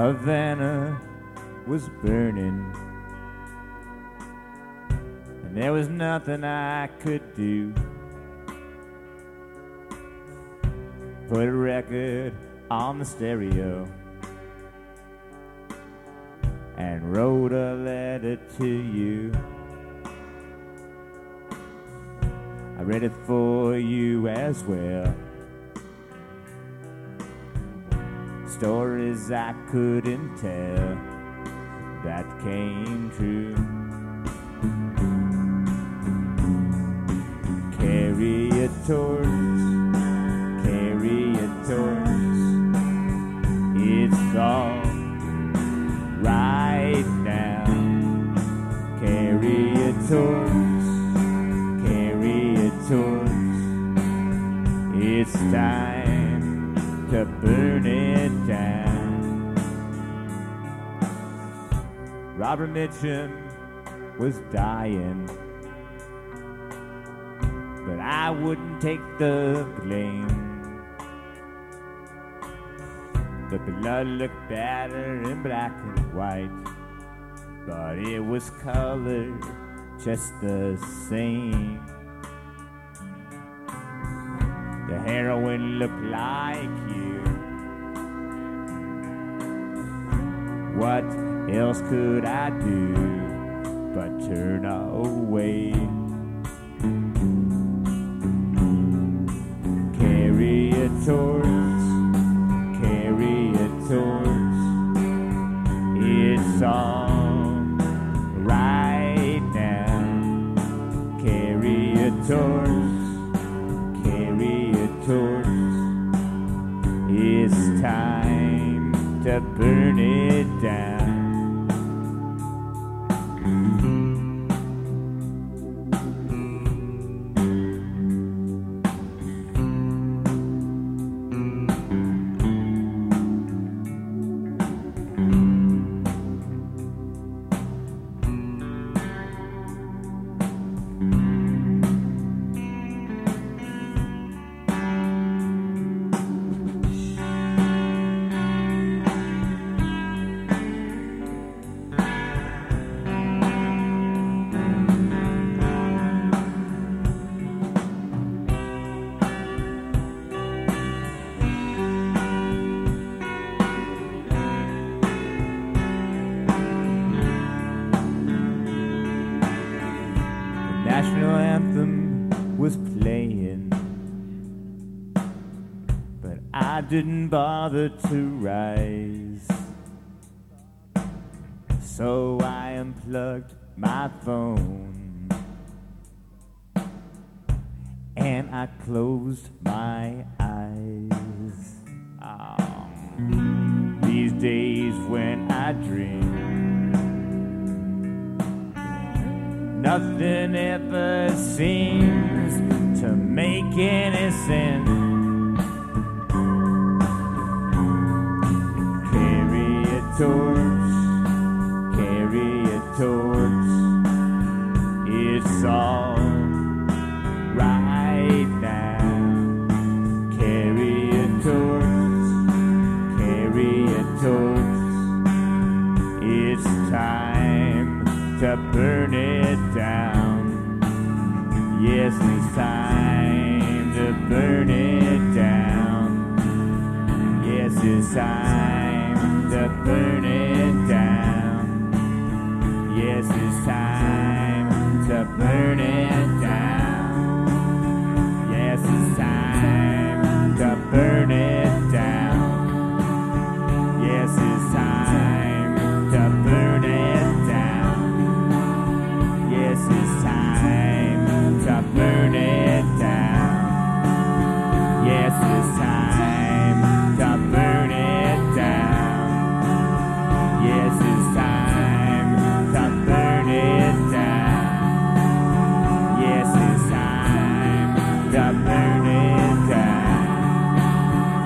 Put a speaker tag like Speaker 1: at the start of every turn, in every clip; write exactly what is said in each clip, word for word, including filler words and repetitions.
Speaker 1: Havana was burning, and there was nothing I could do. Put a record on the stereo and wrote a letter to you. I read it for you as well. Stories I couldn't tell that came true. Carry a torch, carry a torch. It's all right now. Carry a torch, carry a torch. It's time to burn it down. Robert Mitchum was dying, but I wouldn't take the blame. The blood looked better in black and white, but it was colored just the same. The heroin looked like you. What else could I do but turn away? Carry a torch, carry a torch. It's all right now. Carry a torch, carry a torch. It's time to burn it down. National anthem was playing, but I didn't bother to rise. So I unplugged my phone and I closed my eyes. Oh, these days when I dream, nothing ever seems to make any sense. Carry a torch, carry a torch. It's all right now. Carry a torch, carry a torch. It's time to burn it down. Yes, it's time to burn it down. Yes, it's time to burn it down. Yes, it's time to burn it down. Yes, it's time to burn it down. Yes, it's time to burn it down. Yes, it's time to burn it down. Yes, it's time to burn it down. Yes, it's time to burn it down. Yes, it's time to burn it down.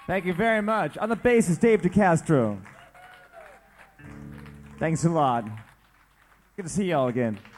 Speaker 1: Thank you very much. On the bass is Dave DeCastro. Thanks a lot. Good to see y'all again.